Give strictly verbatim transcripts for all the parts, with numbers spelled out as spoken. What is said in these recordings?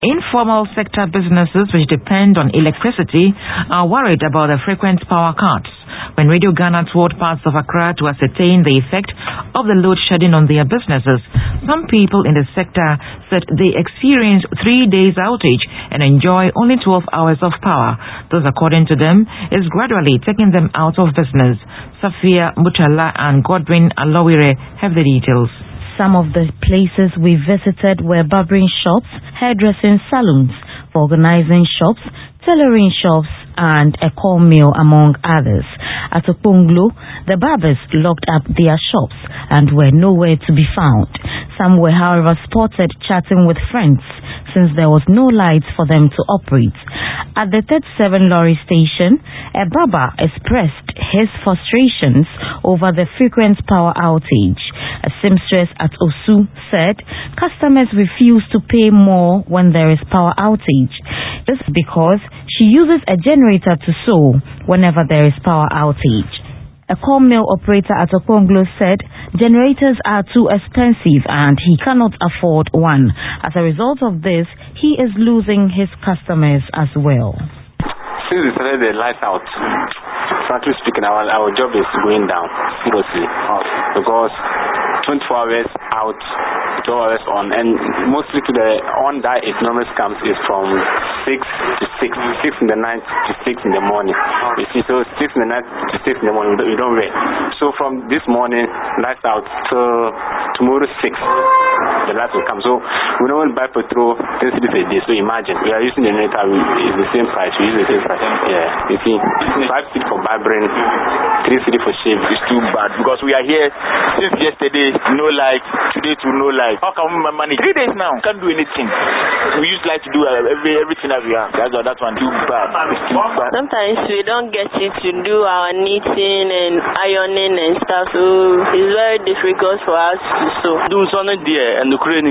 Informal sector businesses which depend on electricity are worried about the frequent power cuts. When Radio Ghana toured parts of Accra to ascertain the effect of the load shedding on their businesses, some people in the sector said they experience three days outage and enjoy only twelve hours of power. This, according to them, is gradually taking them out of business. Safia Mutala and Godwin Alowire have the details. Some of the places we visited were barbering shops, hairdressing salons, organizing shops, tailoring shops, and a corn mill, among others. At Okponglo, the barbers locked up their shops and were nowhere to be found. Some were, however, spotted chatting with friends since there was no lights for them to operate. At the thirty-seven Lorry station, a barber expressed his frustrations over the frequent power outage. A seamstress at Osu said customers refuse to pay more when there is power outage. This is because she uses a generator to sew whenever there is power outage. A corn mill operator at Okponglo said generators are too expensive and he cannot afford one. As a result of this, he is losing his customers as well. Since we started the lights out, frankly speaking, our, our job is going down seriously because twenty-four hours out, twelve hours on, and mostly to the on that it normally comes is from six to six, six in the night to six in the morning. You see, so six in the night to six in the morning, we don't wait. So from this morning, lights out till tomorrow six, the lights will come. So we don't buy petrol ten cedis a day. So imagine we are using the generator, it's the same price. We use the same price. Yeah, you see, five cedis for barbering, three cedis for shave. It's too bad because we are here since yesterday. No light, today to no light. How can we manage? Three days now, can't do anything. We used like to do uh, every, everything that we have. That's all, that one too bad. It's too bad. Sometimes we don't get it to do our knitting and ironing and stuff, so it's very difficult for us to sew. Do something there and the crane.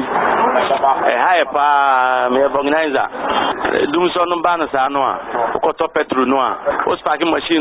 Hi, pa, me organizer. Do something banner sanoa. Koto petro noa. Os packing machine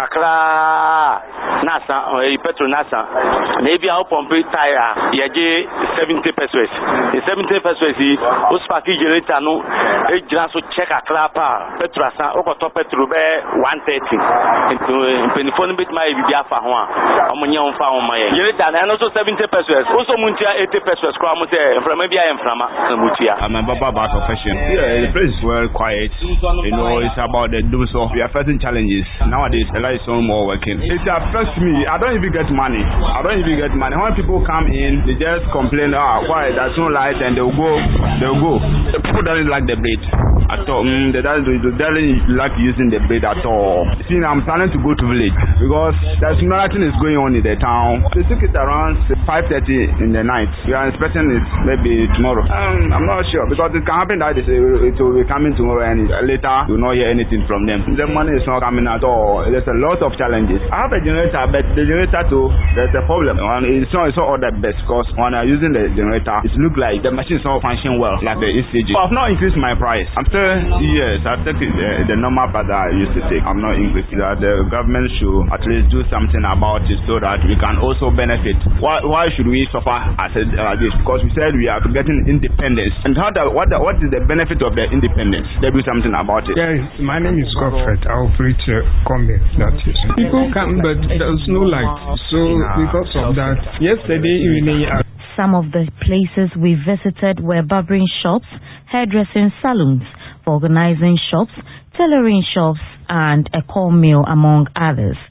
kakra nasa, petro nasa. Maybe I'll pump it tire. Yaje seventy pesos. The seventy pesos is os packing generator no. E just check a clapper. Petro asa. Okoto petro be one thirty. Into penifone bit my be afa ho a. Omunya onfa ho my. Generator na no so seventy pesos. Also muntia eighty pesos. Kwa mo say from maybe I am from mutia. I'm a baba about profession. Yeah, the place is well quiet. You know, it's about the do so. We are facing challenges. Nowadays, a lot is no more working. It affects me. I don't even get money. I don't even get money. When people come in, they just complain, ah, why there's no light, and they'll go, they'll go. The people don't like the blade at all. Mm, they don't, they don't like using the blade at all. See, I'm planning to go to village because there's nothing is going on in the town. They took it around five thirty in the night. We are expecting it maybe tomorrow. Um, I'm not sure because it can happen that it will be coming tomorrow and later you will not hear anything from them. The money is not coming at all. There's a lot of challenges. I have a generator, but the generator too, there's a problem. And it's not, it's not all that best because when I'm using the generator, it looks like the machine is not functioning well, like the E C G. I've not increased my price. I'm still, yes, I take it, uh, the normal path that I used to take. I'm not increasing that. The government should at least do something about it so that we can also benefit. Why, why should we suffer as a, uh, this? Because we said we are getting independence. And how the, what, the, what is the benefit of the independence? They do something about it. Yeah, my name is Godfred. I operate a combine. That is. People come, but there's no light. So because of that, yesterday evening. I Some of the places we visited were barbering shops, hairdressing salons, organizing shops, tailoring shops, and a corn mill, among others.